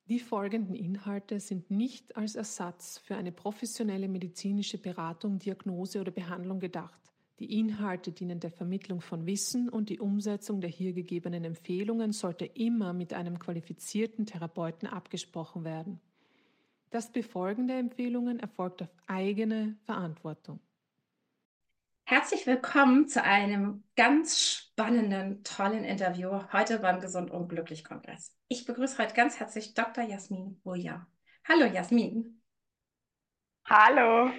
Die folgenden Inhalte sind nicht als Ersatz für eine professionelle medizinische Beratung, Diagnose oder Behandlung gedacht. Die Inhalte dienen der Vermittlung von Wissen und die Umsetzung der hier gegebenen Empfehlungen sollte immer mit einem qualifizierten Therapeuten abgesprochen werden. Das Befolgen der Empfehlungen erfolgt auf eigene Verantwortung. Herzlich willkommen zu einem ganz spannenden, tollen Interview heute beim Gesund und Glücklich Kongress. Ich begrüße heute ganz herzlich Dr. Jasmin Boja. Hallo Jasmin. Hallo.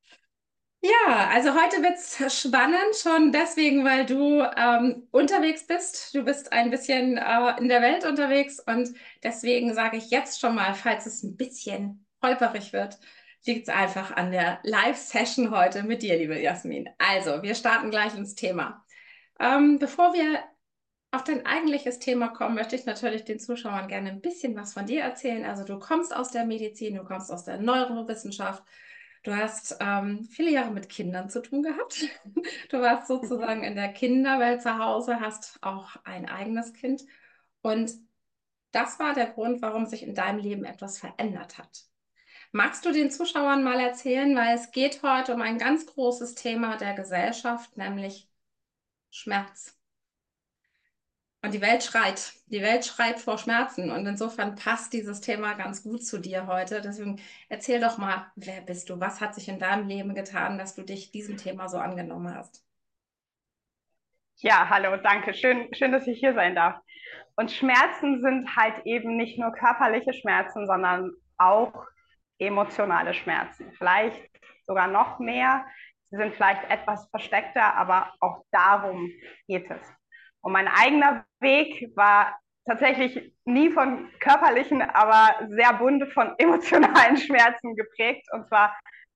Ja, also heute wird es spannend, schon deswegen, weil du unterwegs bist. Du bist ein bisschen in der Welt unterwegs und deswegen sage ich jetzt schon mal, falls es ein bisschen holperig wird, liegt es einfach an der Live-Session heute mit dir, liebe Jasmin. Also, wir starten gleich ins Thema. Bevor wir auf dein eigentliches Thema kommen, möchte ich natürlich den Zuschauern gerne ein bisschen was von dir erzählen. Also du kommst aus der Medizin, du kommst aus der Neurowissenschaft, du hast viele Jahre mit Kindern zu tun gehabt. Du warst sozusagen in der Kinderwelt zu Hause, hast auch ein eigenes Kind. Und das war der Grund, warum sich in deinem Leben etwas verändert hat. Magst du den Zuschauern mal erzählen, weil es geht heute um ein ganz großes Thema der Gesellschaft, nämlich Schmerz. Und die Welt schreit. Die Welt schreit vor Schmerzen. Und insofern passt dieses Thema ganz gut zu dir heute. Deswegen erzähl doch mal, wer bist du? Was hat sich in deinem Leben getan, dass du dich diesem Thema so angenommen hast? Ja, hallo, danke. Schön, dass ich hier sein darf. Und Schmerzen sind halt eben nicht nur körperliche Schmerzen, sondern auch emotionale Schmerzen. Vielleicht sogar noch mehr. Sie sind vielleicht etwas versteckter, aber auch darum geht es. Und mein eigener Weg war tatsächlich nie von körperlichen, aber sehr bunt von emotionalen Schmerzen geprägt. Und zwar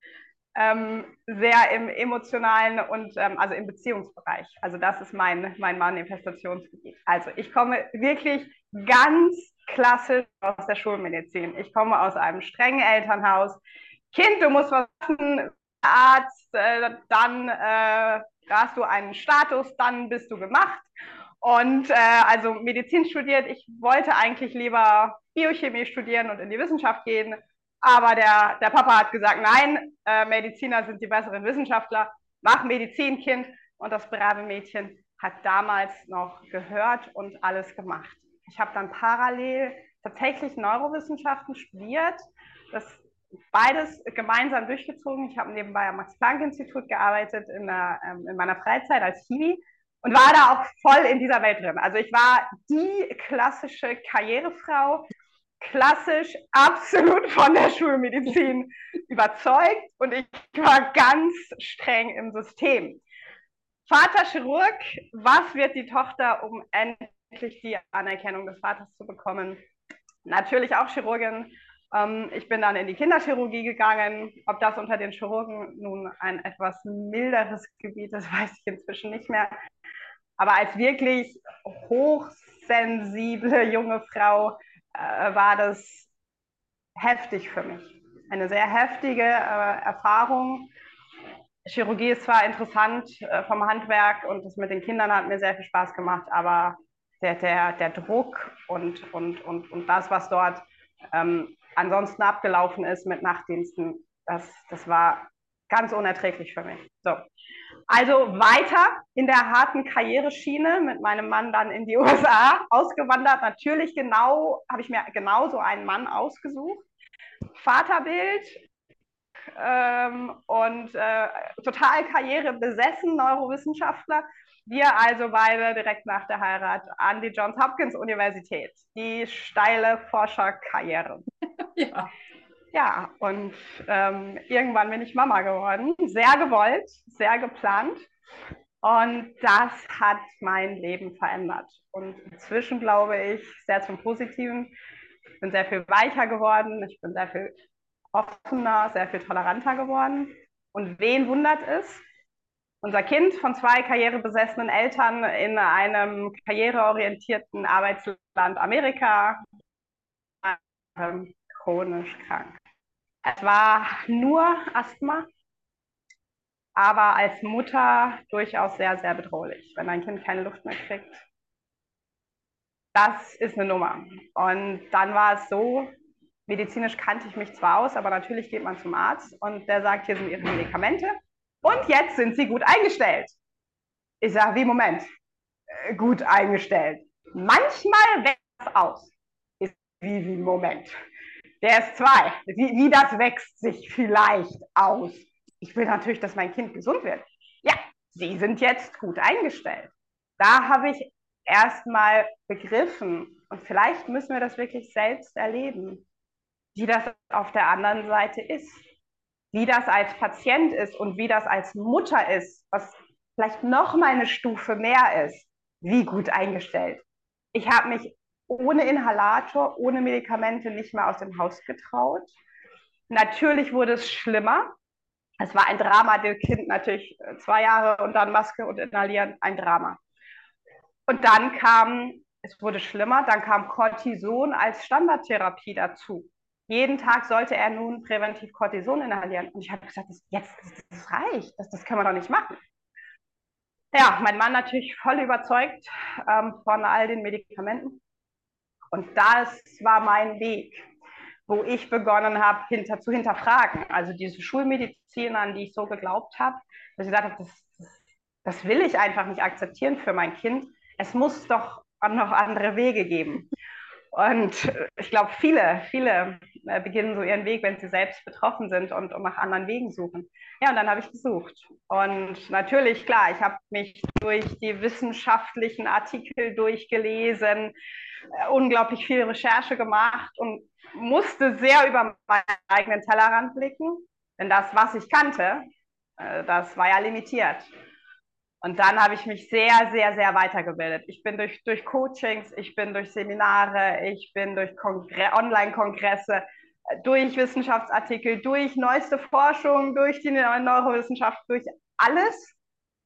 sehr im emotionalen und also im Beziehungsbereich. Also das ist mein Manifestationsgebiet. Also ich komme wirklich ganz klassisch aus der Schulmedizin. Ich komme aus einem strengen Elternhaus. Kind, du musst was machen, Arzt, dann hast du einen Status, dann bist du gemacht. Und also Medizin studiert. Ich wollte eigentlich lieber Biochemie studieren und in die Wissenschaft gehen. Aber der Papa hat gesagt, nein, Mediziner sind die besseren Wissenschaftler, mach Medizin, Kind. Und das brave Mädchen hat damals noch gehört und alles gemacht. Ich habe dann parallel tatsächlich Neurowissenschaften studiert, das beides gemeinsam durchgezogen. Ich habe nebenbei am Max-Planck-Institut gearbeitet in meiner Freizeit als Hiwi und war da auch voll in dieser Welt drin. Also ich war die klassische Karrierefrau, klassisch absolut von der Schulmedizin überzeugt und ich war ganz streng im System. Vater Chirurg, was wird die Tochter, um endlich die Anerkennung des Vaters zu bekommen? Natürlich auch Chirurgin. Ich bin dann in die Kinderchirurgie gegangen. Ob das unter den Chirurgen nun ein etwas milderes Gebiet ist, weiß ich inzwischen nicht mehr. Aber als wirklich hochsensible junge Frau war das heftig für mich. Eine sehr heftige Erfahrung. Chirurgie ist zwar interessant vom Handwerk und das mit den Kindern hat mir sehr viel Spaß gemacht, aber der Druck und das, was dort ansonsten abgelaufen ist mit Nachtdiensten, das war ganz unerträglich für mich. So. Also weiter in der harten Karriereschiene mit meinem Mann dann in die USA ausgewandert. Natürlich habe ich mir genauso einen Mann ausgesucht. Vaterbild und total karrierebesessen, Neurowissenschaftler. Wir also beide direkt nach der Heirat an die Johns Hopkins Universität. Die steile Forscherkarriere. Ja. Ja, und irgendwann bin ich Mama geworden. Sehr gewollt, sehr geplant. Und das hat mein Leben verändert. Und inzwischen glaube ich sehr zum Positiven. Ich bin sehr viel weicher geworden. Ich bin sehr viel offener, sehr viel toleranter geworden. Und wen wundert es? Unser Kind von zwei karrierebesessenen Eltern in einem karriereorientierten Arbeitsland Amerika, chronisch krank. Es war nur Asthma, aber als Mutter durchaus sehr, sehr bedrohlich, wenn ein Kind keine Luft mehr kriegt. Das ist eine Nummer. Und dann war es so, medizinisch kannte ich mich zwar aus, aber natürlich geht man zum Arzt und der sagt, hier sind Ihre Medikamente und jetzt sind Sie gut eingestellt. Ich sage, wie, Moment, gut eingestellt. Manchmal wächst das aus. Wie, Moment. Der ist 2. Wie das wächst sich vielleicht aus. Ich will natürlich, dass mein Kind gesund wird. Ja, Sie sind jetzt gut eingestellt. Da habe ich erstmal begriffen, und vielleicht müssen wir das wirklich selbst erleben, wie das auf der anderen Seite ist. Wie das als Patient ist und wie das als Mutter ist, was vielleicht noch mal eine Stufe mehr ist. Wie gut eingestellt. Ich habe mich ohne Inhalator, ohne Medikamente nicht mehr aus dem Haus getraut. Natürlich wurde es schlimmer. Es war ein Drama, das Kind natürlich 2 Jahre und dann Maske und Inhalieren, ein Drama. Und dann es wurde schlimmer, dann kam Cortison als Standardtherapie dazu. Jeden Tag sollte er nun präventiv Cortison inhalieren. Und ich habe gesagt, das reicht, das können wir doch nicht machen. Ja, mein Mann natürlich voll überzeugt von all den Medikamenten. Und das war mein Weg, wo ich begonnen habe, zu hinterfragen. Also diese Schulmedizin, an die ich so geglaubt habe, dass ich gesagt habe, das will ich einfach nicht akzeptieren für mein Kind. Es muss doch noch andere Wege geben. Und ich glaube, viele beginnen so ihren Weg, wenn sie selbst betroffen sind und nach anderen Wegen suchen. Ja, und dann habe ich gesucht. Und natürlich, klar, ich habe mich durch die wissenschaftlichen Artikel durchgelesen, unglaublich viel Recherche gemacht und musste sehr über meinen eigenen Tellerrand blicken. Denn das, was ich kannte, das war ja limitiert. Und dann habe ich mich sehr, sehr, sehr weitergebildet. Ich bin durch Coachings, ich bin durch Seminare, ich bin durch Online-Kongresse, durch Wissenschaftsartikel, durch neueste Forschung, durch die Neurowissenschaft, durch alles.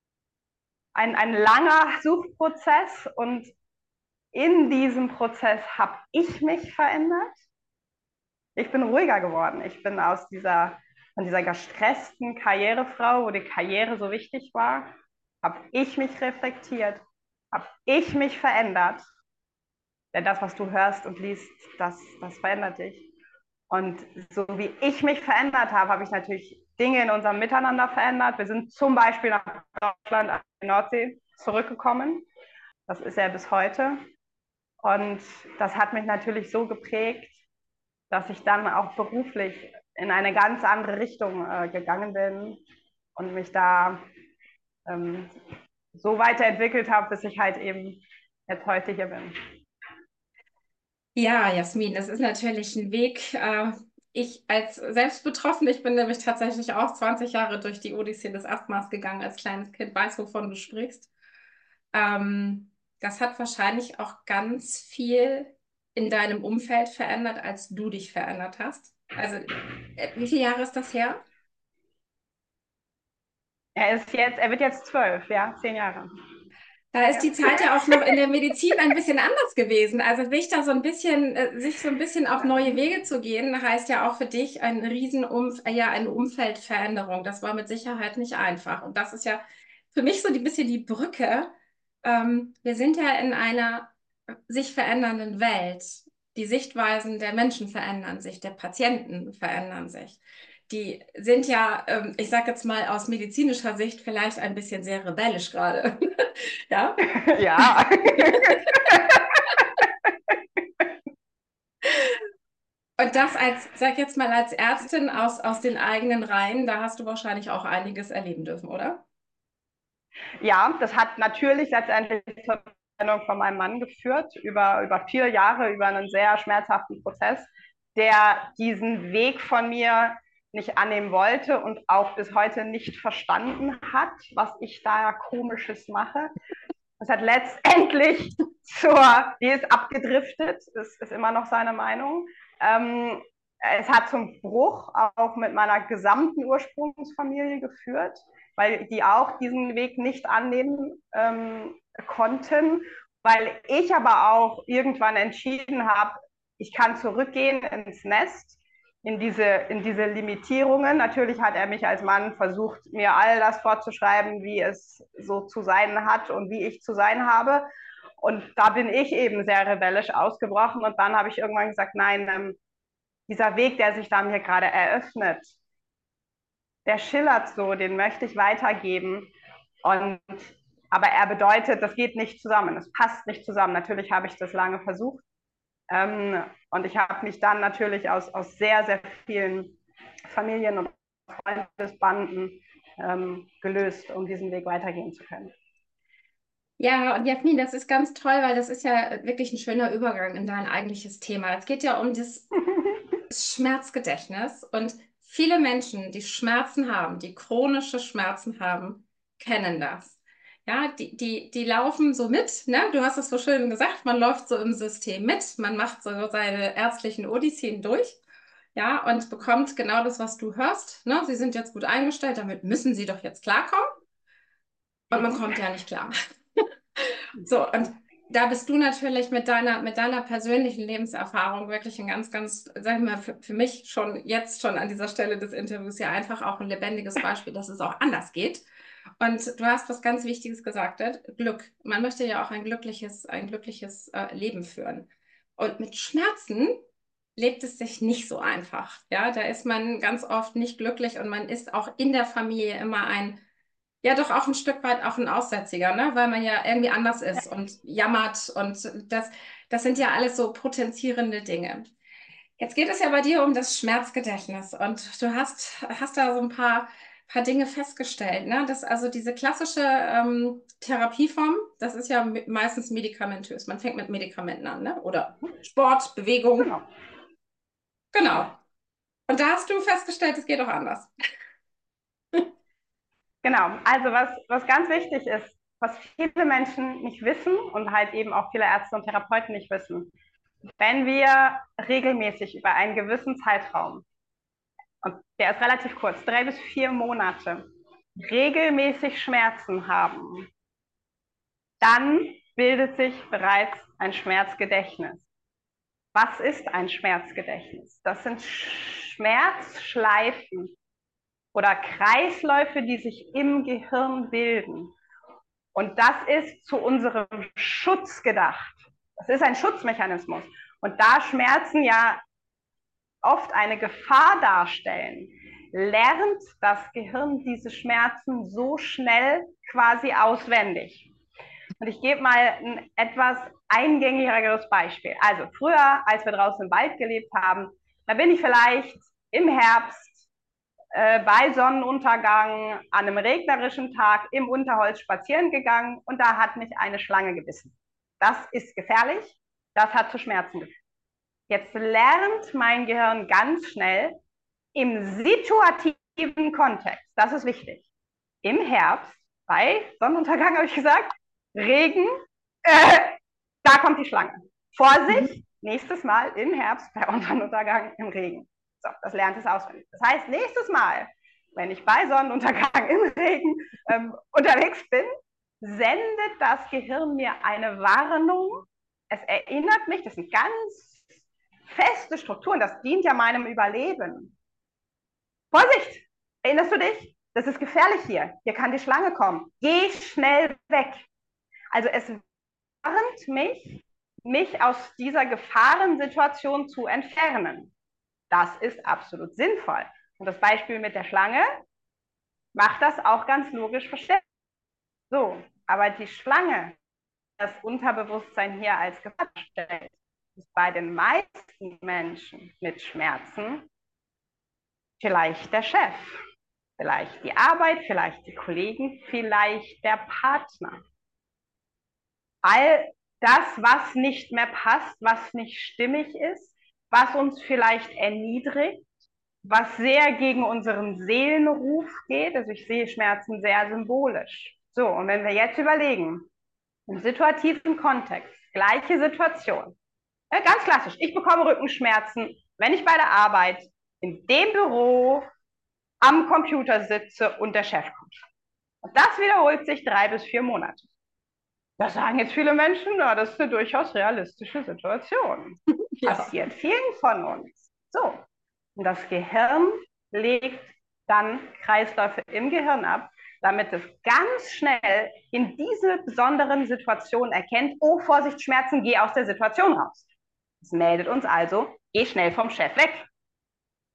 Ein langer Suchprozess und in diesem Prozess habe ich mich verändert. Ich bin ruhiger geworden. Ich bin von dieser gestressten Karrierefrau, wo die Karriere so wichtig war, habe ich mich reflektiert, habe ich mich verändert. Denn das, was du hörst und liest, das verändert dich. Und so wie ich mich verändert habe, habe ich natürlich Dinge in unserem Miteinander verändert. Wir sind zum Beispiel nach Deutschland an die Nordsee zurückgekommen. Das ist ja bis heute. Und das hat mich natürlich so geprägt, dass ich dann auch beruflich in eine ganz andere Richtung gegangen bin und mich da so weiterentwickelt habe, bis ich halt eben jetzt heute hier bin. Ja, Jasmin, das ist natürlich ein Weg. Ich als Selbstbetroffene, ich bin nämlich tatsächlich auch 20 Jahre durch die Odyssee des Asthmas gegangen als kleines Kind, weiß, wovon du sprichst. Das hat wahrscheinlich auch ganz viel in deinem Umfeld verändert, als du dich verändert hast. Also, wie viele Jahre ist das her? Er wird jetzt 12, ja, 10 Jahre. Da ist die Zeit ja auch noch in der Medizin ein bisschen anders gewesen. Also sich so ein bisschen auf neue Wege zu gehen, heißt ja auch für dich eine eine Umfeldveränderung. Das war mit Sicherheit nicht einfach. Und das ist ja für mich so ein bisschen die Brücke. Wir sind ja in einer sich verändernden Welt. Die Sichtweisen der Menschen verändern sich, der Patienten verändern sich. Die sind ja, ich sage jetzt mal aus medizinischer Sicht vielleicht ein bisschen sehr rebellisch gerade. Ja? Ja. Und das sag jetzt mal als Ärztin aus den eigenen Reihen, da hast du wahrscheinlich auch einiges erleben dürfen, oder? Ja, das hat natürlich letztendlich zur Trennung von meinem Mann geführt, über viele Jahre, über einen sehr schmerzhaften Prozess, der diesen Weg von mir nicht annehmen wollte und auch bis heute nicht verstanden hat, was ich da Komisches mache. Das hat letztendlich die ist abgedriftet, das ist immer noch seine Meinung. Es hat zum Bruch auch mit meiner gesamten Ursprungsfamilie geführt, weil die auch diesen Weg nicht annehmen konnten, weil ich aber auch irgendwann entschieden habe, ich kann zurückgehen ins Nest, in diese Limitierungen. Natürlich hat er mich als Mann versucht, mir all das vorzuschreiben, wie es so zu sein hat und wie ich zu sein habe. Und da bin ich eben sehr rebellisch ausgebrochen. Und dann habe ich irgendwann gesagt, nein, dieser Weg, der sich da mir gerade eröffnet, der schillert so, den möchte ich weitergeben. Aber er bedeutet, das geht nicht zusammen, es passt nicht zusammen. Natürlich habe ich das lange versucht. Und ich habe mich dann natürlich aus sehr, sehr vielen Familien- und Freundesbanden gelöst, um diesen Weg weitergehen zu können. Ja, und Jasmin, das ist ganz toll, weil das ist ja wirklich ein schöner Übergang in dein eigentliches Thema. Es geht ja um das Schmerzgedächtnis und viele Menschen, die Schmerzen haben, die chronische Schmerzen haben, kennen das. Ja, die laufen so mit, ne? Du hast es so schön gesagt, man läuft so im System mit, man macht so seine ärztlichen Odysseen durch, ja, und bekommt genau das, was du hörst, ne? Sie sind jetzt gut eingestellt, damit müssen sie doch jetzt klarkommen und man kommt ja nicht klar. So, und da bist du natürlich mit deiner persönlichen Lebenserfahrung wirklich ein ganz, ganz, sag ich mal, für mich jetzt schon an dieser Stelle des Interviews ja einfach auch ein lebendiges Beispiel, dass es auch anders geht. Und du hast was ganz Wichtiges gesagt, Glück. Man möchte ja auch ein glückliches Leben führen. Und mit Schmerzen lebt es sich nicht so einfach. Ja, da ist man ganz oft nicht glücklich und man ist auch in der Familie immer ja, doch auch ein Stück weit auch ein Aussätziger, ne? Weil man ja irgendwie anders ist und jammert und das sind ja alles so potenzierende Dinge. Jetzt geht es ja bei dir um das Schmerzgedächtnis und du hast da so ein paar Dinge festgestellt, ne? Das, also diese klassische Therapieform, das ist ja meistens medikamentös. Man fängt mit Medikamenten an, ne? Oder Sport, Bewegung. Genau. Genau. Und da hast du festgestellt, es geht auch anders. Genau, also was ganz wichtig ist, was viele Menschen nicht wissen und halt eben auch viele Ärzte und Therapeuten nicht wissen, wenn wir regelmäßig über einen gewissen Zeitraum, und der ist relativ kurz, 3 bis 4 Monate, regelmäßig Schmerzen haben, dann bildet sich bereits ein Schmerzgedächtnis. Was ist ein Schmerzgedächtnis? Das sind Schmerzschleifen oder Kreisläufe, die sich im Gehirn bilden. Und das ist zu unserem Schutz gedacht. Das ist ein Schutzmechanismus. Und da Schmerzen ja oft eine Gefahr darstellen, lernt das Gehirn diese Schmerzen so schnell quasi auswendig. Und ich gebe mal ein etwas eingängigeres Beispiel. Also früher, als wir draußen im Wald gelebt haben, da bin ich vielleicht im Herbst bei Sonnenuntergang an einem regnerischen Tag im Unterholz spazieren gegangen und da hat mich eine Schlange gebissen. Das ist gefährlich, das hat zu Schmerzen geführt. Jetzt lernt mein Gehirn ganz schnell im situativen Kontext, das ist wichtig, im Herbst, bei Sonnenuntergang habe ich gesagt, Regen, da kommt die Schlange. Vorsicht, nächstes Mal im Herbst bei Sonnenuntergang im Regen. So, das lernt es auswendig. Das heißt, nächstes Mal, wenn ich bei Sonnenuntergang im Regen unterwegs bin, sendet das Gehirn mir eine Warnung. Es erinnert mich, das sind ganz feste Strukturen, das dient ja meinem Überleben. Vorsicht, erinnerst du dich? Das ist gefährlich hier. Hier kann die Schlange kommen. Geh schnell weg. Also es warnt mich aus dieser Gefahrensituation zu entfernen. Das ist absolut sinnvoll. Und das Beispiel mit der Schlange macht das auch ganz logisch verständlich. So, aber die Schlange, das Unterbewusstsein hier als Gefahr stellt, ist bei den meisten Menschen mit Schmerzen vielleicht der Chef, vielleicht die Arbeit, vielleicht die Kollegen, vielleicht der Partner. All das, was nicht mehr passt, was nicht stimmig ist, was uns vielleicht erniedrigt, was sehr gegen unseren Seelenruf geht. Also ich sehe Schmerzen sehr symbolisch. So, und wenn wir jetzt überlegen, im situativen Kontext, gleiche Situation, ja, ganz klassisch, ich bekomme Rückenschmerzen, wenn ich bei der Arbeit in dem Büro am Computer sitze und der Chef kommt. Und das wiederholt sich 3 bis 4 Monate. Da sagen jetzt viele Menschen, na, das ist eine durchaus realistische Situation. Ja. Passiert vielen von uns. So, und das Gehirn legt dann Kreisläufe im Gehirn ab, damit es ganz schnell in diese besonderen Situationen erkennt, oh, Vorsicht, Schmerzen, geh aus der Situation raus. Es meldet uns also, geh schnell vom Chef weg.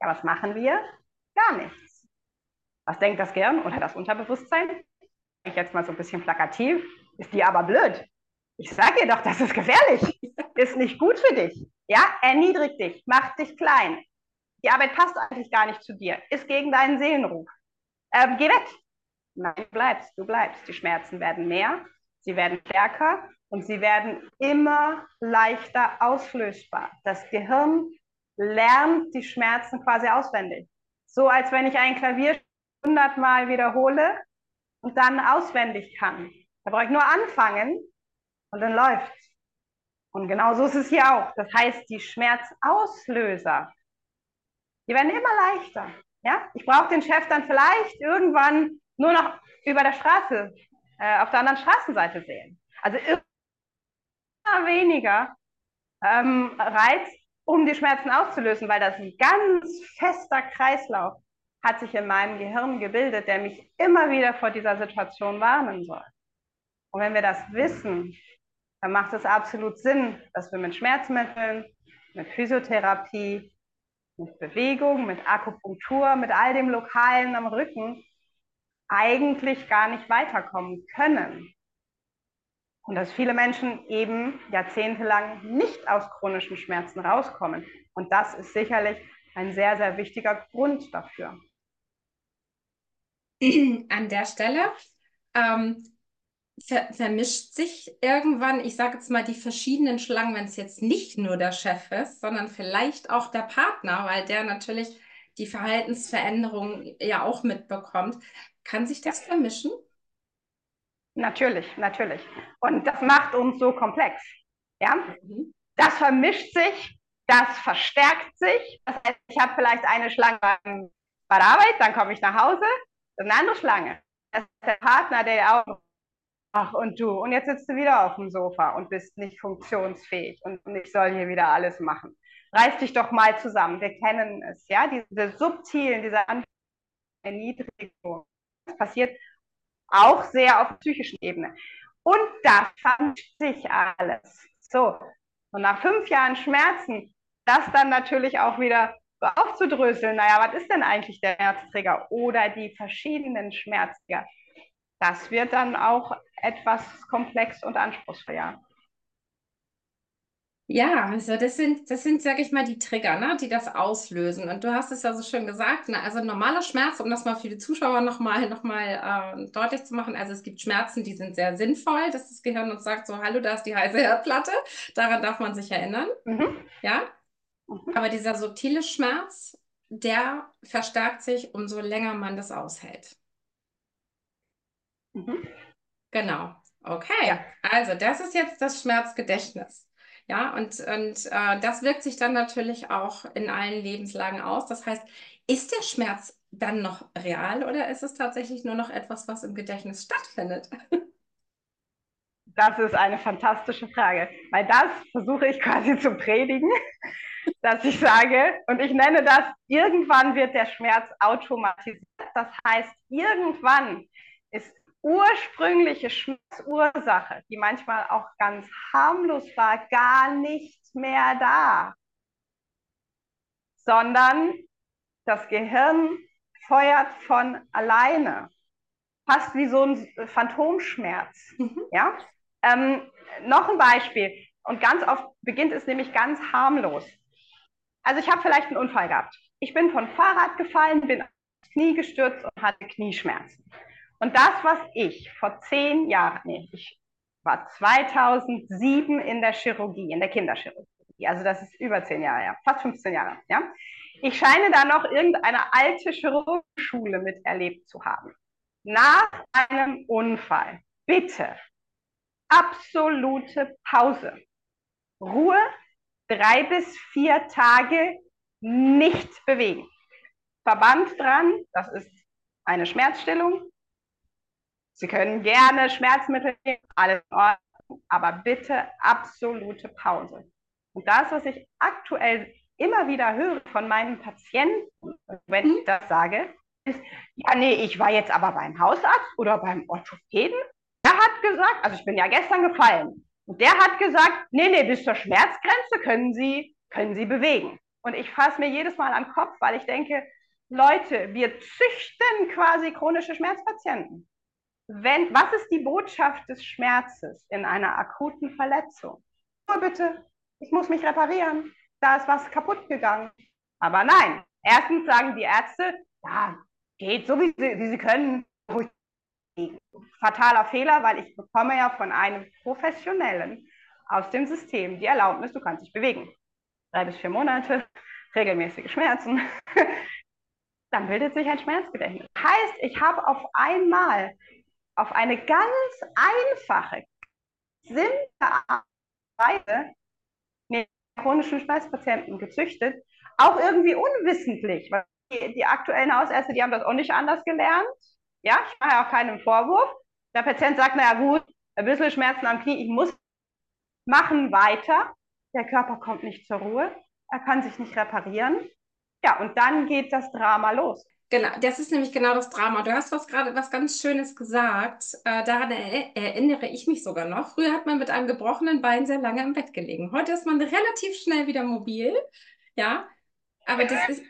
Ja, was machen wir? Gar nichts. Was denkt das Gehirn oder das Unterbewusstsein? Ich jetzt mal so ein bisschen plakativ, ist die aber blöd. Ich sage ihr doch, das ist gefährlich, ist nicht gut für dich. Ja, erniedrigt dich, macht dich klein. Die Arbeit passt eigentlich gar nicht zu dir, ist gegen deinen Seelenruf. Geh weg. Nein, du bleibst. Die Schmerzen werden mehr, sie werden stärker und sie werden immer leichter auslösbar. Das Gehirn lernt die Schmerzen quasi auswendig. So als wenn ich ein Klavier 100 Mal wiederhole und dann auswendig kann. Da brauche ich nur anfangen und dann läuft's. Und genau so ist es hier auch. Das heißt, die Schmerzauslöser, die werden immer leichter. Ja? Ich brauche den Chef dann vielleicht irgendwann nur noch über der Straße, auf der anderen Straßenseite sehen. Also immer weniger Reiz, um die Schmerzen auszulösen, weil das ein ganz fester Kreislauf hat sich in meinem Gehirn gebildet, der mich immer wieder vor dieser Situation warnen soll. Und wenn wir das wissen, dann macht es absolut Sinn, dass wir mit Schmerzmitteln, mit Physiotherapie, mit Bewegung, mit Akupunktur, mit all dem Lokalen am Rücken eigentlich gar nicht weiterkommen können. Und dass viele Menschen eben jahrzehntelang nicht aus chronischen Schmerzen rauskommen. Und das ist sicherlich ein sehr, sehr wichtiger Grund dafür. An der Stelle vermischt sich irgendwann, ich sage jetzt mal, die verschiedenen Schlangen, wenn es jetzt nicht nur der Chef ist, sondern vielleicht auch der Partner, weil der natürlich die Verhaltensveränderung ja auch mitbekommt. Kann sich das vermischen? Natürlich, natürlich. Und das macht uns so komplex. Ja? Das vermischt sich, das verstärkt sich. Das heißt, ich habe vielleicht eine Schlange bei der Arbeit, dann komme ich nach Hause, eine andere Schlange. Das ist der Partner, der auch, ach und du, und jetzt sitzt du wieder auf dem Sofa und bist nicht funktionsfähig und ich soll hier wieder alles machen. Reiß dich doch mal zusammen. Wir kennen es, ja, diese subtilen, diese Erniedrigung. Das passiert auch sehr auf der psychischen Ebene. Und da vermischt sich alles. So, und nach 5 Jahren Schmerzen, das dann natürlich auch wieder so aufzudröseln, naja, was ist denn eigentlich der Schmerzträger oder die verschiedenen Schmerzträger? Das wird dann auch etwas komplex und anspruchsvoll, ja. Ja, also das sind, sag ich mal, die Trigger, ne, die das auslösen. Und du hast es ja so schön gesagt, ne, also normaler Schmerz, um das mal für die Zuschauer noch mal deutlich zu machen, also es gibt Schmerzen, die sind sehr sinnvoll, dass das Gehirn uns sagt, so, hallo, da ist die heiße Herdplatte, daran darf man sich erinnern, ja. Aber dieser subtile Schmerz, der verstärkt sich, umso länger man das aushält. Genau, okay. Ja. Also das ist jetzt das Schmerzgedächtnis. Ja, und das wirkt sich dann natürlich auch in allen Lebenslagen aus. Das heißt, ist der Schmerz dann noch real oder ist es tatsächlich nur noch etwas, was im Gedächtnis stattfindet? Das ist eine fantastische Frage, weil das versuche ich quasi zu predigen, dass ich sage, und ich nenne das, irgendwann wird der Schmerz automatisiert. Das heißt, irgendwann ist ursprüngliche Schmerzursache, die manchmal auch ganz harmlos war, gar nicht mehr da, sondern das Gehirn feuert von alleine, fast wie so ein Phantomschmerz. Ja? Noch ein Beispiel, und ganz oft beginnt es nämlich ganz harmlos. Also ich habe vielleicht einen Unfall gehabt. Ich bin vom Fahrrad gefallen, bin aufs Knie gestürzt und hatte Knieschmerzen. Und das, was ich vor 10 Jahren, ich war 2007 in der Chirurgie, in der Kinderchirurgie, also das ist über 10 Jahre her, fast 15 Jahre, ja. Ich scheine da noch irgendeine alte Chirurgenschule miterlebt zu haben. Nach einem Unfall, bitte, absolute Pause. Ruhe, 3 bis 4 Tage nicht bewegen. Verband dran, das ist eine Schmerzstillung. Sie können gerne Schmerzmittel nehmen, alles in Ordnung, aber bitte absolute Pause. Und das, was ich aktuell immer wieder höre von meinen Patienten, wenn ich das sage, ist, ja, nee, ich war jetzt aber beim Hausarzt oder beim Orthopäden. Der hat gesagt, also ich bin ja gestern gefallen, und der hat gesagt, nee, bis zur Schmerzgrenze können Sie bewegen. Und ich fasse mir jedes Mal an den Kopf, weil ich denke, Leute, wir züchten quasi chronische Schmerzpatienten. Was ist die Botschaft des Schmerzes in einer akuten Verletzung? Nur bitte, ich muss mich reparieren, da ist was kaputt gegangen. Aber nein, erstens sagen die Ärzte, ja, geht so, wie sie können. Fataler Fehler, weil ich bekomme ja von einem Professionellen aus dem System die Erlaubnis, du kannst dich bewegen. 3 bis 4 Monate, regelmäßige Schmerzen. Dann bildet sich ein Schmerzgedächtnis. Heißt, ich habe auf einmal auf eine ganz einfache, simple Weise chronischen Schmerzpatienten gezüchtet, auch irgendwie unwissentlich, weil die aktuellen Hausärzte, die haben das auch nicht anders gelernt. Ja, ich mache ja auch keinen Vorwurf. Der Patient sagt, naja gut, ein bisschen Schmerzen am Knie, ich muss machen weiter. Der Körper kommt nicht zur Ruhe, er kann sich nicht reparieren. Ja, und dann geht das Drama los. Genau, das ist nämlich genau das Drama. Du hast gerade was ganz Schönes gesagt. Daran erinnere ich mich sogar noch. Früher hat man mit einem gebrochenen Bein sehr lange im Bett gelegen. Heute ist man relativ schnell wieder mobil. Ja, aber das ist,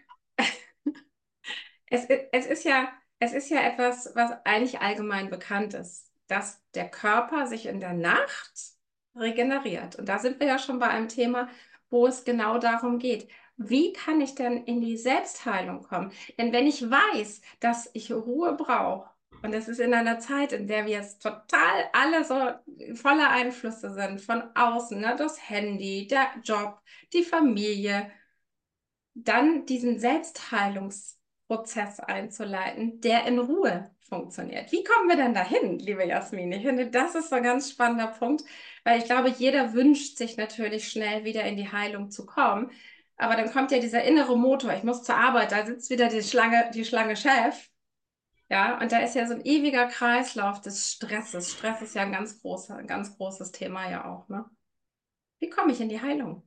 es ist ja etwas, was eigentlich allgemein bekannt ist, dass der Körper sich in der Nacht regeneriert. Und da sind wir ja schon bei einem Thema, wo es genau darum geht. Wie kann ich denn in die Selbstheilung kommen? Denn wenn ich weiß, dass ich Ruhe brauche, und es ist in einer Zeit, in der wir jetzt total alle so voller Einflüsse sind, von außen, ne, das Handy, der Job, die Familie, dann diesen Selbstheilungsprozess einzuleiten, der in Ruhe funktioniert. Wie kommen wir denn dahin, liebe Jasmin? Ich finde, das ist so ein ganz spannender Punkt, weil ich glaube, jeder wünscht sich natürlich schnell wieder in die Heilung zu kommen. Aber dann kommt ja dieser innere Motor, ich muss zur Arbeit, da sitzt wieder die Schlange Chef. Ja, und da ist ja so ein ewiger Kreislauf des Stresses. Stress ist ja ein ganz großes Thema ja auch, ne? Wie komme ich in die Heilung?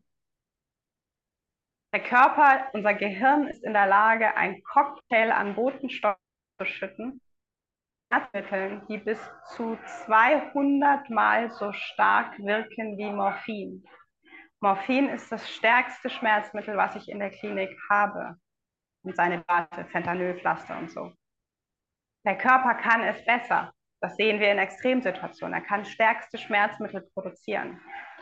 Der Körper, unser Gehirn ist in der Lage, einen Cocktail an Botenstoffen zu schütten, Schmerzmitteln, die bis zu 200 Mal so stark wirken wie Morphin. Morphin ist das stärkste Schmerzmittel, was ich in der Klinik habe. Und seine Derivate, Fentanyl-Pflaster und so. Der Körper kann es besser. Das sehen wir in Extremsituationen. Er kann stärkste Schmerzmittel produzieren.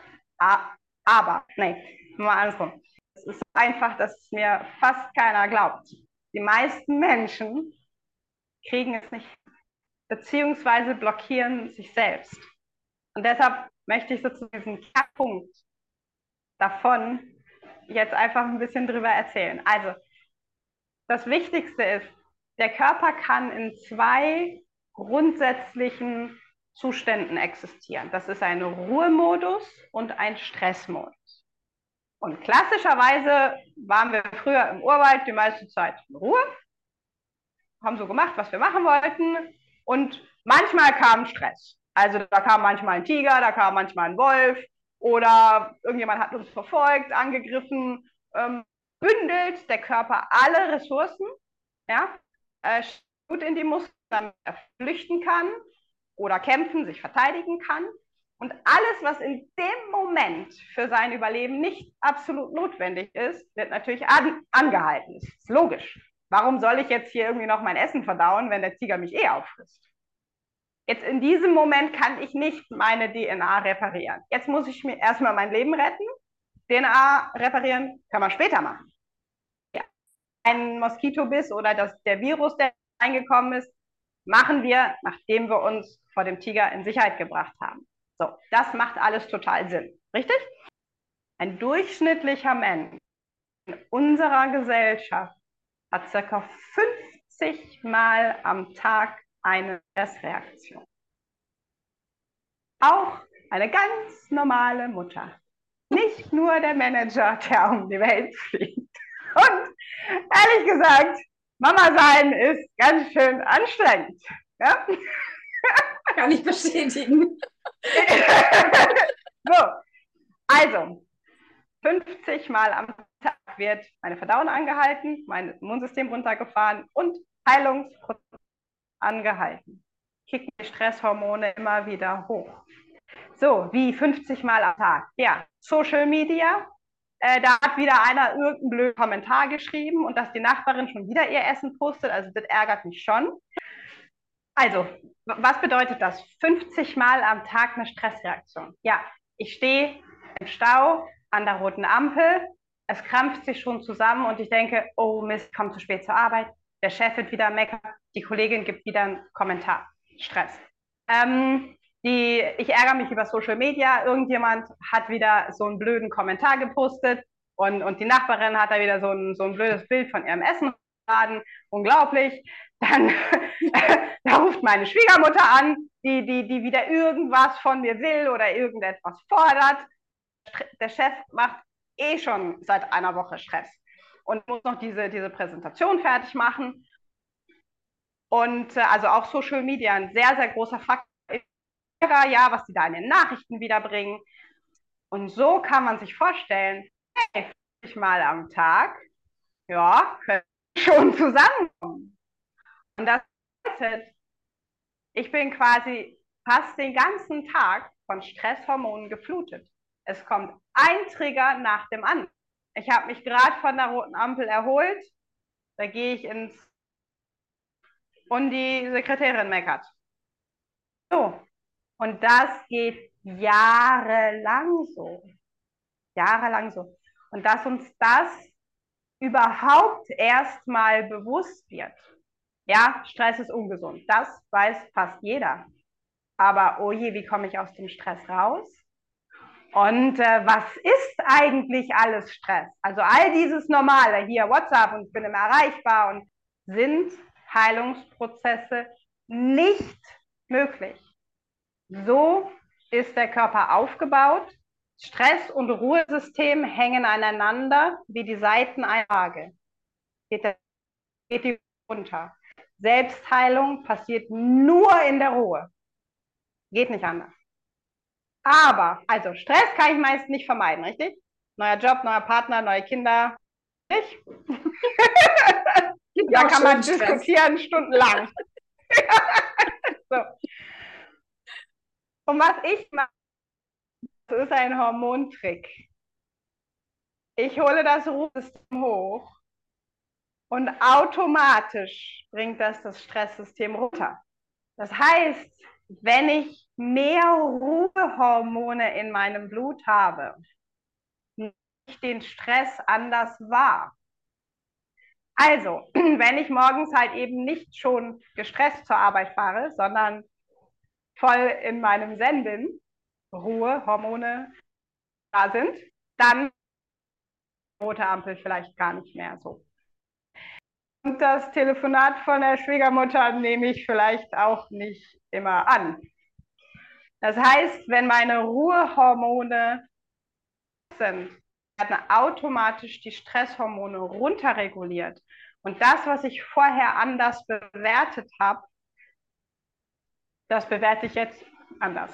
Aber, nee, mal andersrum. Es ist so einfach, dass es mir fast keiner glaubt. Die meisten Menschen kriegen es nicht, beziehungsweise blockieren sich selbst. Und deshalb möchte ich sozusagen diesen Kernpunkt davon jetzt einfach ein bisschen drüber erzählen. Also, das Wichtigste ist, der Körper kann in 2 grundsätzlichen Zuständen existieren. Das ist ein Ruhemodus und ein Stressmodus. Und klassischerweise waren wir früher im Urwald die meiste Zeit in Ruhe, haben so gemacht, was wir machen wollten, und manchmal kam Stress. Also da kam manchmal ein Tiger, da kam manchmal ein Wolf oder irgendjemand hat uns verfolgt, angegriffen, bündelt der Körper alle Ressourcen, ja, gut in die Muskeln, damit er flüchten kann oder kämpfen, sich verteidigen kann. Und alles, was in dem Moment für sein Überleben nicht absolut notwendig ist, wird natürlich angehalten. Das ist logisch. Warum soll ich jetzt hier irgendwie noch mein Essen verdauen, wenn der Tiger mich eh auffrisst? Jetzt in diesem Moment kann ich nicht meine DNA reparieren. Jetzt muss ich mir erstmal mein Leben retten. DNA reparieren kann man später machen. Ja. Ein Moskitobiss oder der Virus, der reingekommen ist, machen wir, nachdem wir uns vor dem Tiger in Sicherheit gebracht haben. So, das macht alles total Sinn. Richtig? Ein durchschnittlicher Mensch in unserer Gesellschaft hat ca. 50 Mal am Tag eine Stressreaktion. Auch eine ganz normale Mutter. Nicht nur der Manager, der um die Welt fliegt. Und ehrlich gesagt, Mama sein ist ganz schön anstrengend. Ja? Kann ich bestätigen. So, also 50 Mal am Tag wird meine Verdauung angehalten, mein Immunsystem runtergefahren und Heilungsprozess angehalten. Kicken die Stresshormone immer wieder hoch. So, wie 50 Mal am Tag? Ja, Social Media, Da hat wieder einer irgendeinen blöden Kommentar geschrieben und dass die Nachbarin schon wieder ihr Essen postet. Also das ärgert mich schon. Also, was bedeutet das? 50 Mal am Tag eine Stressreaktion. Ja, ich stehe im Stau an der roten Ampel, es krampft sich schon zusammen und ich denke, oh Mist, komm zu spät zur Arbeit, der Chef wird wieder meckern, die Kollegin gibt wieder einen Kommentar. Stress. Ich ärgere mich über Social Media, irgendjemand hat wieder so einen blöden Kommentar gepostet und die Nachbarin hat da wieder so ein blödes Bild von ihrem Essen geladen. Unglaublich. Dann da ruft meine Schwiegermutter an, die wieder irgendwas von mir will oder irgendetwas fordert. Der Chef macht eh schon seit einer Woche Stress und muss noch diese Präsentation fertig machen. Und also auch Social Media ein sehr, sehr großer Faktor. Ja, was die da in den Nachrichten wiederbringen. Und so kann man sich vorstellen, hey, 50 Mal am Tag, ja, können schon zusammenkommen. Und das bedeutet, ich bin quasi fast den ganzen Tag von Stresshormonen geflutet. Es kommt ein Trigger nach dem anderen. Ich habe mich gerade von der roten Ampel erholt. Da gehe ich und die Sekretärin meckert. So. Und das geht jahrelang so. Jahrelang so. Und dass uns das überhaupt erstmal bewusst wird. Ja, Stress ist ungesund. Das weiß fast jeder. Aber oh je, wie komme ich aus dem Stress raus? Und was ist eigentlich alles Stress? Also all dieses Normale, hier WhatsApp und ich bin immer erreichbar und sind Heilungsprozesse nicht möglich. So ist der Körper aufgebaut. Stress- und Ruhesystem hängen aneinander wie die Seiten einer Waage. Geht die runter. Selbstheilung passiert nur in der Ruhe. Geht nicht anders. Aber, also Stress kann ich meist nicht vermeiden, richtig? Neuer Job, neuer Partner, neue Kinder. Nicht? Ja, kann man diskutieren stundenlang. So. Und was ich mache, das ist ein Hormontrick. Ich hole das Ruhesystem hoch und automatisch bringt das Stresssystem runter. Das heißt, wenn ich mehr Ruhehormone in meinem Blut habe, nehme ich den Stress anders wahr. Also, wenn ich morgens halt eben nicht schon gestresst zur Arbeit fahre, sondern voll in meinem Zen bin, Ruhehormone da sind, dann rote Ampel vielleicht gar nicht mehr so. Und das Telefonat von der Schwiegermutter nehme ich vielleicht auch nicht immer an. Das heißt, wenn meine Ruhehormone sind, werden automatisch die Stresshormone runterreguliert. Und das, was ich vorher anders bewertet habe, das bewerte ich jetzt anders.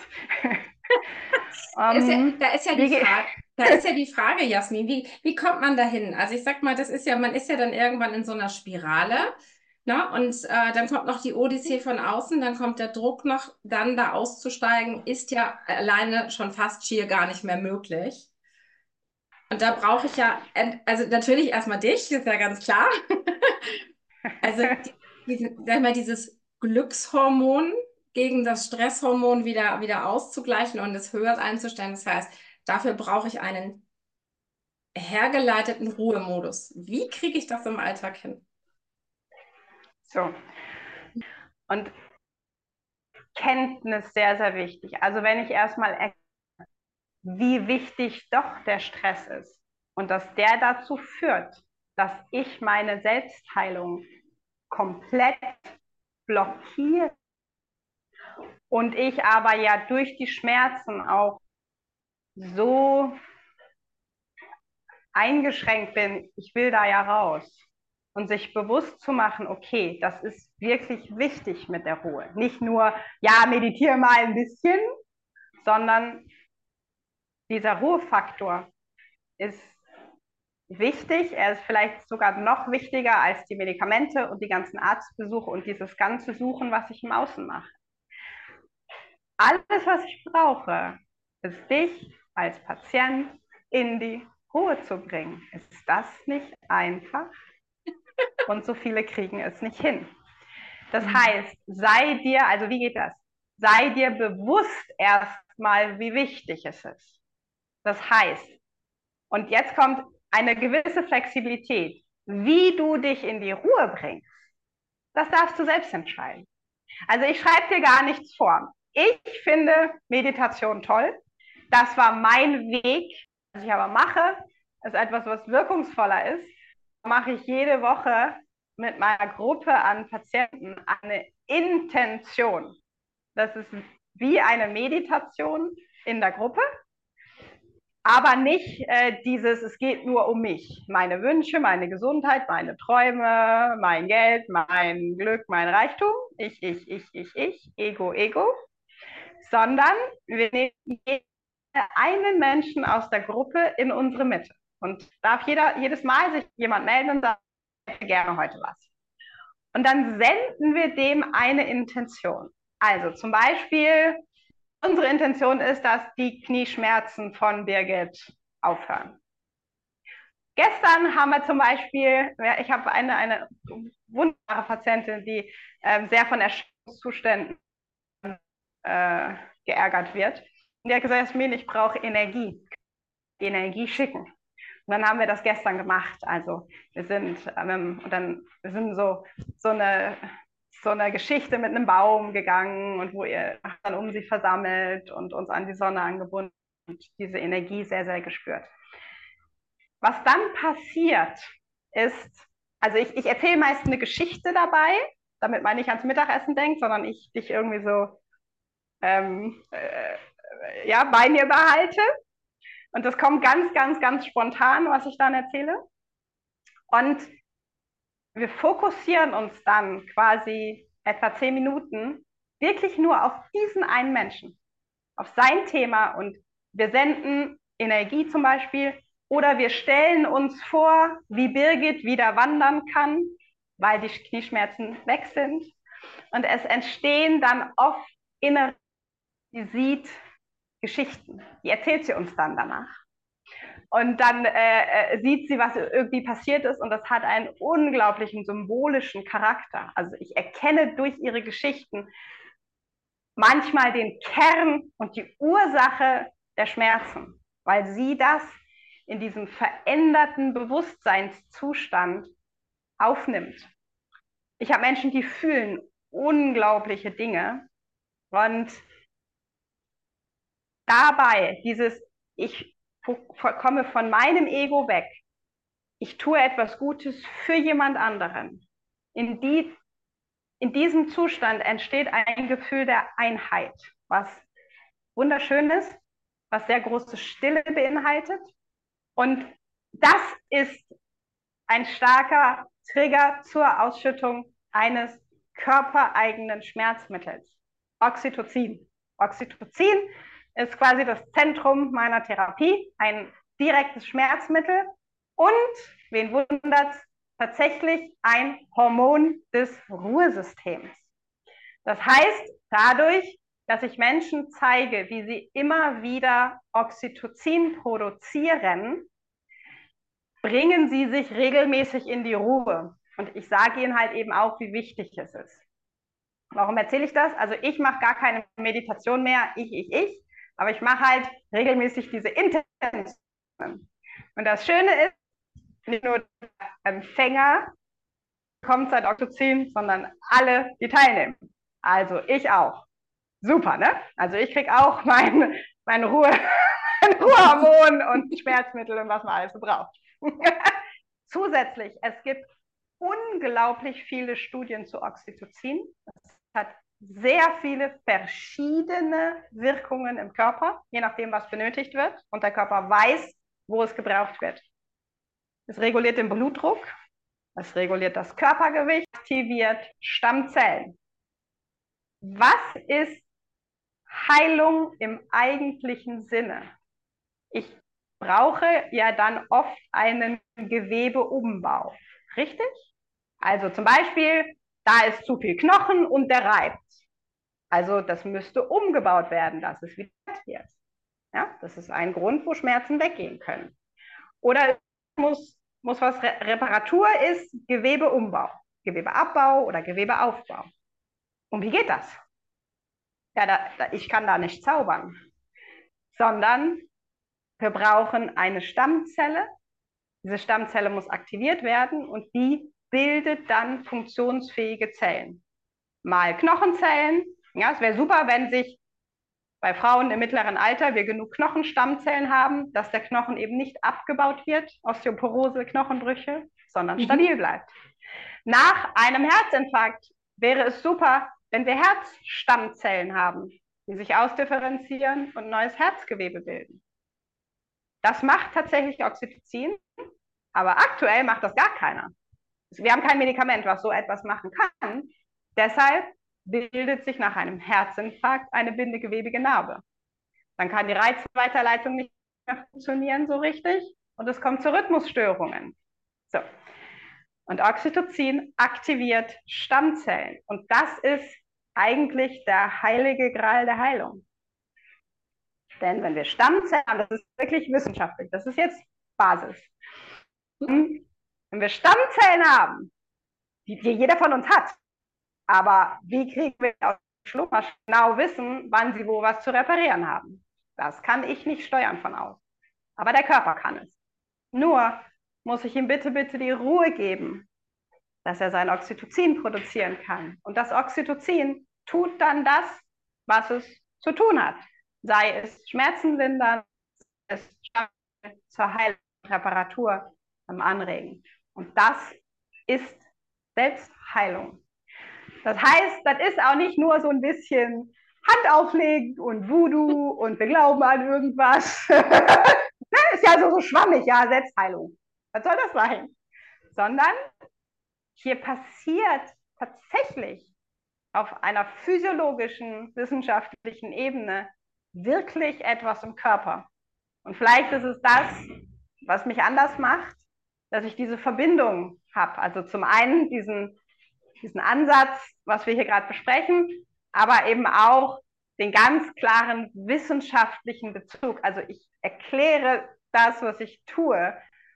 Da ist ja die Frage, Jasmin, wie kommt man dahin? Also ich sag mal, man ist ja dann irgendwann in so einer Spirale, ne? Und dann kommt noch die Odyssee von außen, dann kommt der Druck noch, dann da auszusteigen, ist ja alleine schon fast schier gar nicht mehr möglich. Und da brauche ich ja, also natürlich erstmal dich, ist ja ganz klar. Also sag mal, dieses Glückshormon gegen das Stresshormon wieder auszugleichen und es höher einzustellen. Das heißt, dafür brauche ich einen hergeleiteten Ruhemodus. Wie kriege ich das im Alltag hin? So. Und Kenntnis sehr, sehr wichtig. Also wenn ich erstmal erkenne, wie wichtig doch der Stress ist und dass der dazu führt, dass ich meine Selbstheilung komplett blockiere und ich aber ja durch die Schmerzen auch so eingeschränkt bin, ich will da ja raus. Und sich bewusst zu machen, okay, das ist wirklich wichtig mit der Ruhe. Nicht nur, ja, meditiere mal ein bisschen, sondern dieser Ruhefaktor ist wichtig. Er ist vielleicht sogar noch wichtiger als die Medikamente und die ganzen Arztbesuche und dieses ganze Suchen, was ich im Außen mache. Alles, was ich brauche, ist dich als Patient in die Ruhe zu bringen. Ist das nicht einfach? Und so viele kriegen es nicht hin. Das heißt, sei dir, also wie geht das? Sei dir bewusst erstmal, wie wichtig es ist. Das heißt, und jetzt kommt eine gewisse Flexibilität, wie du dich in die Ruhe bringst. Das darfst du selbst entscheiden. Also ich schreibe dir gar nichts vor. Ich finde Meditation toll. Das war mein Weg. Was ich aber mache, ist etwas, was wirkungsvoller ist. Mache ich jede Woche mit meiner Gruppe an Patienten eine Intention. Das ist wie eine Meditation in der Gruppe, aber nicht es geht nur um mich, meine Wünsche, meine Gesundheit, meine Träume, mein Geld, mein Glück, mein Reichtum, ich, Ego, Ego, sondern wir nehmen einen Menschen aus der Gruppe in unsere Mitte. Und darf jedes Mal sich jemand melden und sagen, ich hätte gerne heute was. Und dann senden wir dem eine Intention. Also zum Beispiel, unsere Intention ist, dass die Knieschmerzen von Birgit aufhören. Gestern haben wir zum Beispiel, ich habe eine wunderbare Patientin, die sehr von Erschöpfungszuständen geärgert wird. Und die hat gesagt, Jasmin, ich brauche Energie. Energie schicken. Und dann haben wir das gestern gemacht. Also wir sind so eine Geschichte mit einem Baum gegangen und wo ihr dann um sie versammelt und uns an die Sonne angebunden und diese Energie sehr, sehr gespürt. Was dann passiert ist, also ich erzähle meist eine Geschichte dabei, damit man nicht ans Mittagessen denkt, sondern ich dich irgendwie so bei mir behalte. Und das kommt ganz, ganz, ganz spontan, was ich dann erzähle. Und wir fokussieren uns dann quasi etwa 10 Minuten wirklich nur auf diesen einen Menschen, auf sein Thema. Und wir senden Energie zum Beispiel. Oder wir stellen uns vor, wie Birgit wieder wandern kann, weil die Knieschmerzen weg sind. Und es entstehen dann oft innere, sie sieht Geschichten. Die erzählt sie uns dann danach. Und dann sieht sie, was irgendwie passiert ist. Und das hat einen unglaublichen symbolischen Charakter. Also ich erkenne durch ihre Geschichten manchmal den Kern und die Ursache der Schmerzen, weil sie das in diesem veränderten Bewusstseinszustand aufnimmt. Ich habe Menschen, die fühlen unglaubliche Dinge. Und dabei ich komme von meinem Ego weg. Ich tue etwas Gutes für jemand anderen. In diesem Zustand entsteht ein Gefühl der Einheit, was wunderschön ist, was sehr große Stille beinhaltet. Und das ist ein starker Trigger zur Ausschüttung eines körpereigenen Schmerzmittels, Oxytocin. Oxytocin ist quasi das Zentrum meiner Therapie, ein direktes Schmerzmittel und, wen wundert, tatsächlich ein Hormon des Ruhesystems. Das heißt, dadurch, dass ich Menschen zeige, wie sie immer wieder Oxytocin produzieren, bringen sie sich regelmäßig in die Ruhe. Und ich sage ihnen halt eben auch, wie wichtig es ist. Warum erzähle ich das? Also ich mache gar keine Meditation mehr, ich. Aber ich mache halt regelmäßig diese Intentionen. Und das Schöne ist, nicht nur der Empfänger bekommt sein Oxytocin, sondern alle, die teilnehmen. Also ich auch. Super, ne? Also ich kriege auch mein Ruhehormon und Schmerzmittel und was man alles so braucht. Zusätzlich, es gibt unglaublich viele Studien zu Oxytocin. Es hat sehr viele verschiedene Wirkungen im Körper, je nachdem, was benötigt wird. Und der Körper weiß, wo es gebraucht wird. Es reguliert den Blutdruck, es reguliert das Körpergewicht, aktiviert Stammzellen. Was ist Heilung im eigentlichen Sinne? Ich brauche ja dann oft einen Gewebeumbau, richtig? Also zum Beispiel, da ist zu viel Knochen und der reibt. Also das müsste umgebaut werden, dass es wieder wird. Ja, das ist ein Grund, wo Schmerzen weggehen können. Oder muss was Reparatur ist, Gewebeumbau, Gewebeabbau oder Gewebeaufbau. Und wie geht das? Ja, ich kann da nicht zaubern, sondern wir brauchen eine Stammzelle. Diese Stammzelle muss aktiviert werden und die bildet dann funktionsfähige Zellen. Mal Knochenzellen. Ja, es wäre super, wenn sich bei Frauen im mittleren Alter wir genug Knochenstammzellen haben, dass der Knochen eben nicht abgebaut wird, Osteoporose, Knochenbrüche, sondern stabil bleibt. Nach einem Herzinfarkt wäre es super, wenn wir Herzstammzellen haben, die sich ausdifferenzieren und neues Herzgewebe bilden. Das macht tatsächlich Oxytocin, aber aktuell macht das gar keiner. Wir haben kein Medikament, was so etwas machen kann. Deshalb bildet sich nach einem Herzinfarkt eine bindegewebige Narbe. Dann kann die Reizweiterleitung nicht mehr funktionieren so richtig und es kommt zu Rhythmusstörungen. So. Und Oxytocin aktiviert Stammzellen. Und das ist eigentlich der heilige Gral der Heilung. Denn wenn wir Stammzellen haben, das ist wirklich wissenschaftlich, das ist jetzt Basis. Wenn wir Stammzellen haben, die jeder von uns hat, aber wie kriegen wir aus dem Schlupper genau wissen, wann sie wo was zu reparieren haben? Das kann ich nicht steuern von außen. Aber der Körper kann es. Nur muss ich ihm bitte die Ruhe geben, dass er sein Oxytocin produzieren kann. Und das Oxytocin tut dann das, was es zu tun hat. Sei es Schmerzen lindern, es zur Heilung, Reparatur anregen. Und das ist Selbstheilung. Das heißt, das ist auch nicht nur so ein bisschen Hand auflegen und Voodoo und wir glauben an irgendwas. Ist ja so schwammig, ja, Selbstheilung. Was soll das sein? Sondern hier passiert tatsächlich auf einer physiologischen, wissenschaftlichen Ebene wirklich etwas im Körper. Und vielleicht ist es das, was mich anders macht, dass ich diese Verbindung habe. Also zum einen diesen Ansatz, was wir hier gerade besprechen, aber eben auch den ganz klaren wissenschaftlichen Bezug. Also ich erkläre das, was ich tue,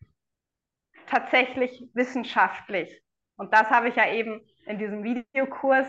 tatsächlich wissenschaftlich. Und das habe ich ja eben in diesem Videokurs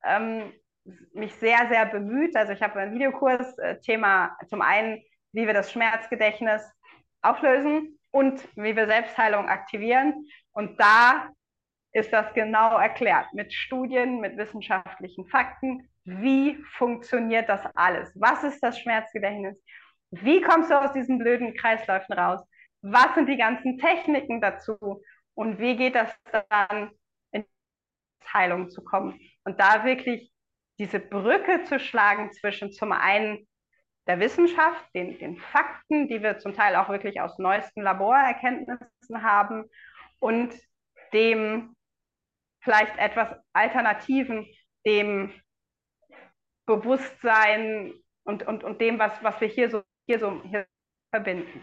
mich sehr, sehr bemüht. Also ich habe einen Videokurs, Thema zum einen, wie wir das Schmerzgedächtnis auflösen und wie wir Selbstheilung aktivieren. Und da ist das genau erklärt, mit Studien, mit wissenschaftlichen Fakten. Wie funktioniert das alles? Was ist das Schmerzgedächtnis? Wie kommst du aus diesen blöden Kreisläufen raus? Was sind die ganzen Techniken dazu? Und wie geht das dann, in die Heilung zu kommen? Und da wirklich diese Brücke zu schlagen zwischen zum einen der Wissenschaft, den Fakten, die wir zum Teil auch wirklich aus neuesten Laborerkenntnissen haben, und dem vielleicht etwas Alternativen, dem Bewusstsein und dem, was wir hier verbinden.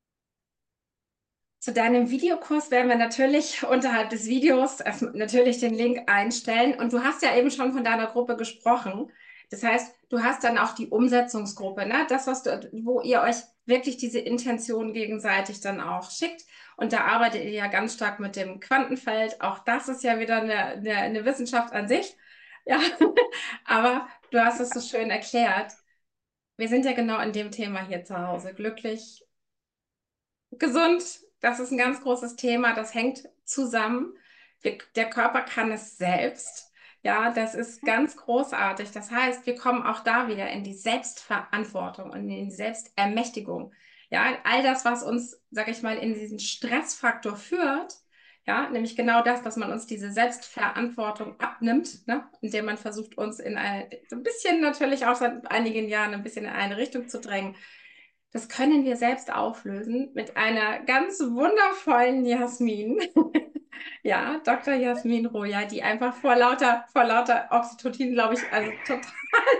Zu deinem Videokurs werden wir natürlich unterhalb des Videos natürlich den Link einstellen. Und du hast ja eben schon von deiner Gruppe gesprochen. Das heißt, du hast dann auch die Umsetzungsgruppe, ne? Das, wo ihr euch wirklich diese Intention gegenseitig dann auch schickt. Und da arbeitet ihr ja ganz stark mit dem Quantenfeld. Auch das ist ja wieder eine Wissenschaft an sich. Ja, aber du hast es so schön erklärt. Wir sind ja genau in dem Thema hier zu Hause. Glücklich, gesund, das ist ein ganz großes Thema. Das hängt zusammen. Der Körper kann es selbst. Ja, das ist ganz großartig. Das heißt, wir kommen auch da wieder in die Selbstverantwortung und in die Selbstermächtigung. Ja, all das, was uns, sag ich mal, in diesen Stressfaktor führt, ja, nämlich genau das, dass man uns diese Selbstverantwortung abnimmt, ne, indem man versucht, uns so ein bisschen natürlich auch seit einigen Jahren ein bisschen in eine Richtung zu drängen. Das können wir selbst auflösen mit einer ganz wundervollen Jasmin. Ja, Dr. Jasmin Roja, die einfach vor lauter Oxytocin, glaube ich, also total.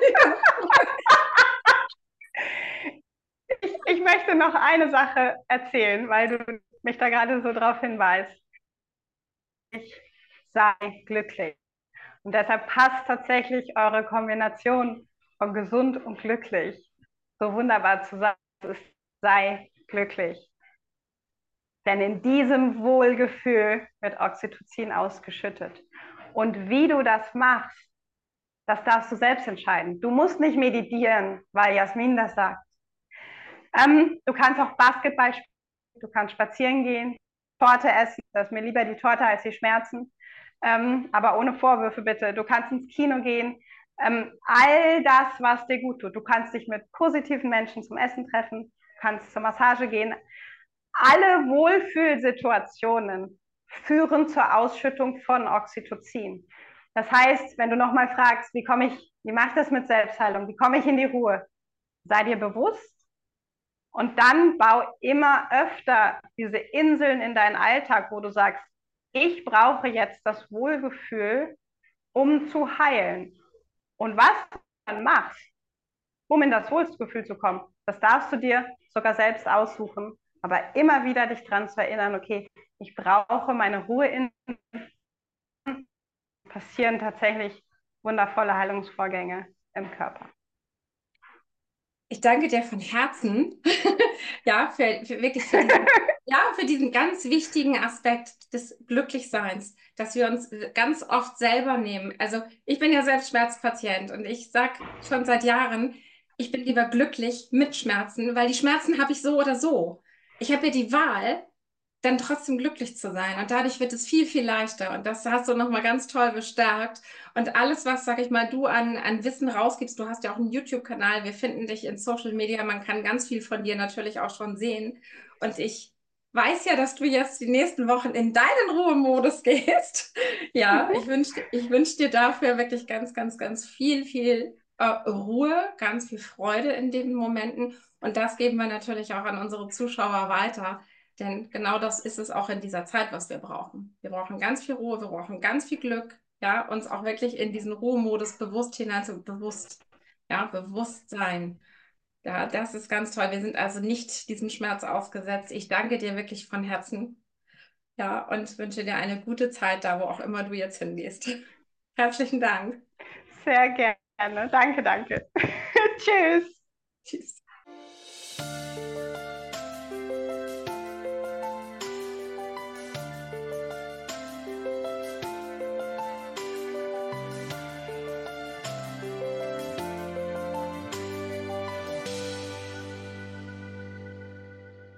Ich möchte noch eine Sache erzählen, weil du mich da gerade so drauf hinweist. Ich sei glücklich. Und deshalb passt tatsächlich eure Kombination von gesund und glücklich so wunderbar zusammen. Es sei glücklich. Denn in diesem Wohlgefühl wird Oxytocin ausgeschüttet. Und wie du das machst, das darfst du selbst entscheiden. Du musst nicht meditieren, weil Jasmin das sagt. Du kannst auch Basketball spielen, du kannst spazieren gehen, Torte essen. Das ist mir lieber die Torte als die Schmerzen. Aber ohne Vorwürfe bitte. Du kannst ins Kino gehen. All das, was dir gut tut. Du kannst dich mit positiven Menschen zum Essen treffen, du kannst zur Massage gehen. Alle Wohlfühlsituationen führen zur Ausschüttung von Oxytocin. Das heißt, wenn du nochmal fragst, wie mache ich das mit Selbstheilung, wie komme ich in die Ruhe, sei dir bewusst und dann bau immer öfter diese Inseln in deinen Alltag, wo du sagst, ich brauche jetzt das Wohlgefühl, um zu heilen. Und was du dann machst, um in das Wohlgefühl zu kommen, das darfst du dir sogar selbst aussuchen, aber immer wieder dich daran zu erinnern, okay, ich brauche meine Ruhe, passieren tatsächlich wundervolle Heilungsvorgänge im Körper. Ich danke dir von Herzen, ja, für diesen ganz wichtigen Aspekt des Glücklichseins, dass wir uns ganz oft selber nehmen. Also ich bin ja selbst Schmerzpatient und ich sage schon seit Jahren, ich bin lieber glücklich mit Schmerzen, weil die Schmerzen habe ich so oder so. Ich habe ja die Wahl, dann trotzdem glücklich zu sein. Und dadurch wird es viel, viel leichter. Und das hast du nochmal ganz toll bestärkt. Und alles, was, sag ich mal, du an Wissen rausgibst, du hast ja auch einen YouTube-Kanal, wir finden dich in Social Media, man kann ganz viel von dir natürlich auch schon sehen. Und ich weiß ja, dass du jetzt die nächsten Wochen in deinen Ruhemodus gehst. Ja, ich wünsch dir dafür wirklich ganz, ganz, ganz viel, viel Ruhe, ganz viel Freude in den Momenten. Und das geben wir natürlich auch an unsere Zuschauer weiter. Denn genau das ist es auch in dieser Zeit, was wir brauchen. Wir brauchen ganz viel Ruhe, wir brauchen ganz viel Glück, ja, uns auch wirklich in diesen Ruhemodus bewusst Bewusstsein. Ja, das ist ganz toll. Wir sind also nicht diesem Schmerz ausgesetzt. Ich danke dir wirklich von Herzen, ja, und wünsche dir eine gute Zeit da, wo auch immer du jetzt hingehst. Herzlichen Dank. Sehr gerne. Danke, danke. Tschüss. Tschüss.